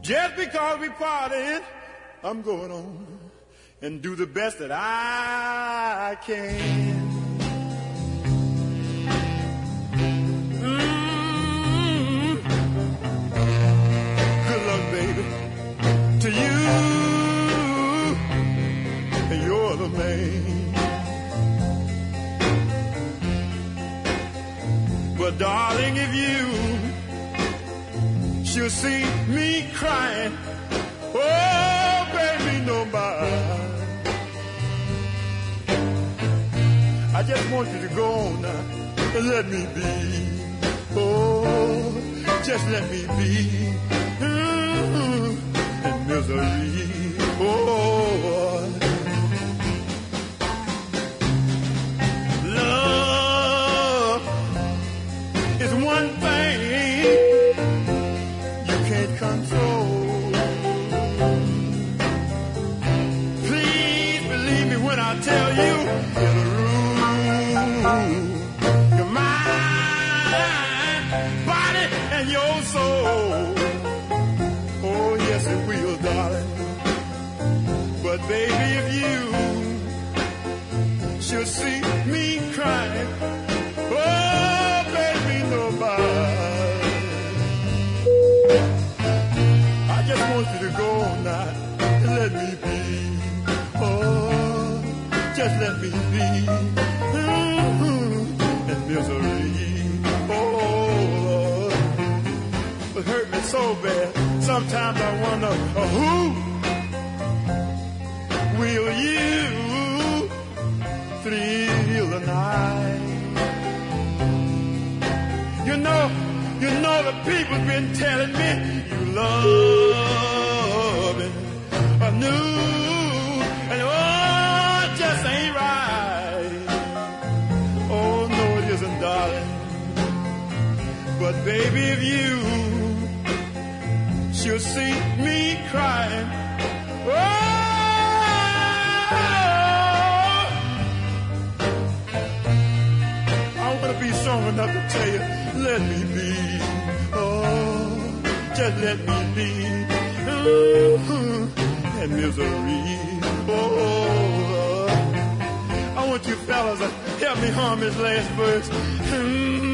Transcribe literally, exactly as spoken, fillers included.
Just because we parted, I'm going on and do the best that I can. Mm-hmm. Good luck, baby, to you, and you're the man. But darling, if you should see me crying, oh, baby, nobody. I just want you to go on now and let me be. Oh, just let me be. Mm-hmm. And misery. Oh, love is one thing you can't control. Please believe me when I tell you it'll your mind, body, and your soul. Oh, yes, it will, darling. But, baby, if you should see me crying, oh, baby, nobody. I just want you to go now and let me be. Oh, just let me be. Misery, oh, it hurt me so bad. Sometimes I wonder, uh, who will you thrill the night? You know, you know the people been telling me you love it anew, and oh, it just ain't right. Darling, but baby, if you should see me crying, oh, I want to be strong enough to tell you, let me be, oh, just let me be, mm-hmm. And misery, oh, I want you fellas to help me hum his last verse. Mm-hmm.